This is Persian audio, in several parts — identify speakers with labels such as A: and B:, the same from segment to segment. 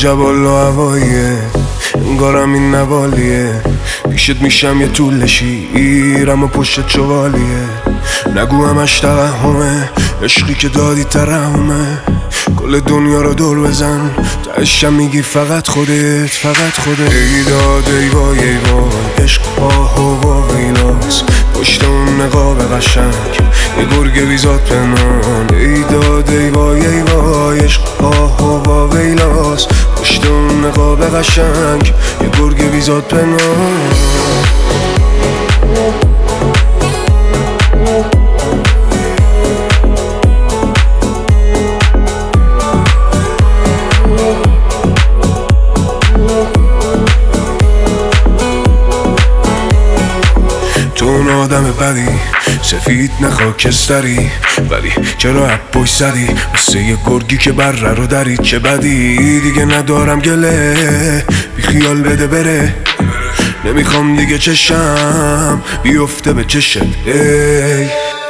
A: جبال و هواییه، انگارم این نوالیه. پیشت میشم یه طول شیرم و پشت چوالیه. نگو همش توهمه، عشقی که دادی ترحمه. کل دنیا رو دور بزن، تهشم میگی فقط خودت، فقط خودت. ای داد ای وای ای وای، عشق آه و ویلاس. پشت اون نقاب قشنگ یه گرگ بیزاد پنهان. ای داد ای وای ای وای، عشق آه و ویلاس. پشت اون نقاب قشنگ یه گرگ بیزاد پنهان. تو اون آدم بدی، سفید نه خاکستری، ولی چرا عبوش زدی واسه یه گرگی که بره رو درید؟ چه بدی دیگه ندارم گله، بی خیال بده بره. نمیخوام دیگه چشم بیفته به چشت. ای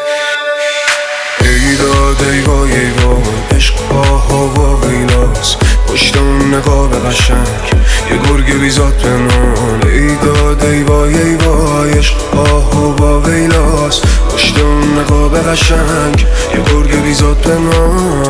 A: داد ای وای ای وای، عشق آه و ویلاس. پشت اون نقاب قشنگ یه گرگ بیزاد پنهان. ای داد ای وای ای وای، عشق آه و ویلاس. پشت اون نقاب قشنگ یه گرگ بیزاد پنهان.